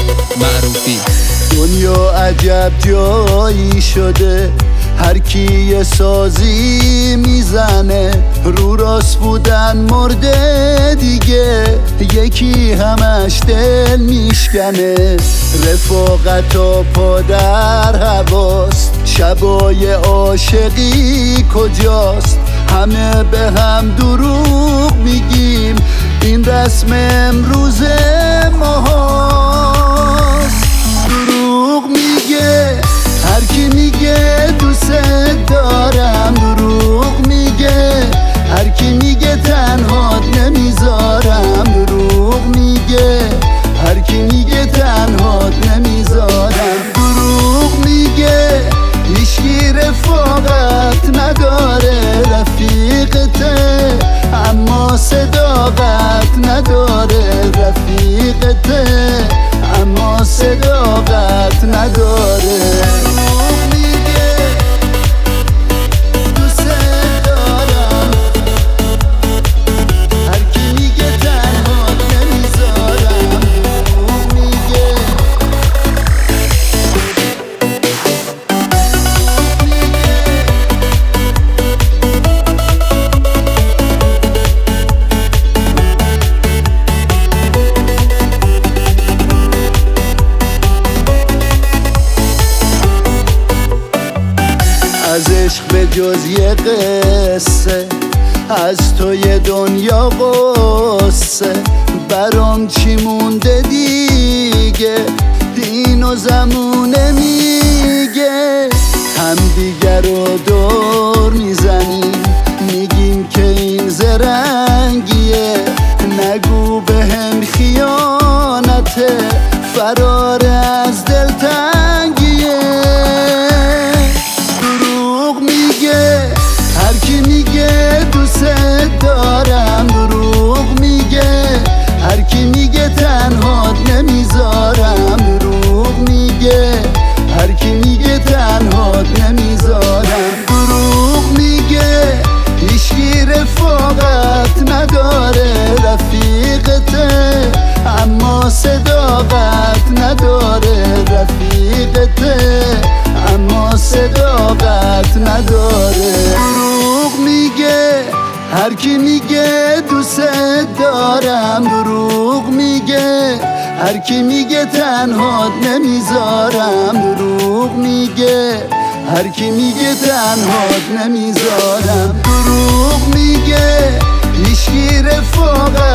معروفی. دنیا عجب جایی شده، هر کی یه سازی میزنه. رو راست بودن مرده دیگه، یکی همش دل میشکنه. رفاقت و پا در هواست، شبای عاشقی کجاست؟ همه به هم دروغ میگیم، این رسم امروز ماهاست. دروغ میگه هر کی میگه دوست دارم، دروغ میگه هر کی میگه تنهات نمیذارم، دروغ میگه هر کی میگه تنهات نمیذارم. دروغ میگه هیچکی رفاقت نداره، رفیقته اما صداقت نداره، رفیقته اما صداقت نداره. از عشق به جز یه قصه، از تو یه دنیا قصه. برام چی مونده دیگه، دین و زمونه میگه. هم دیگر رو دور میزنیم، میگیم که این زرنگیه. نگو به هم خیانته، فرار از دلتنگیه. هر کی میگه دوست دارم، دروغ میگه هر کی میگه تنهات نمیذارم، دروغ میگه هر کی میگه تنهات نمیذارم. دروغ میگه هیچکی رفاقت نداره، رفیقته اما صداقت نداره، رفیقته اما صداقت نداره. دروغ میگه هر کی میگه دوست دارم، دروغ میگه هر کی میگه تنهات نمیذارم، دروغ میگه هر کی میگه تنهات نمیذارم. دروغ میگه هیچکی رفاقت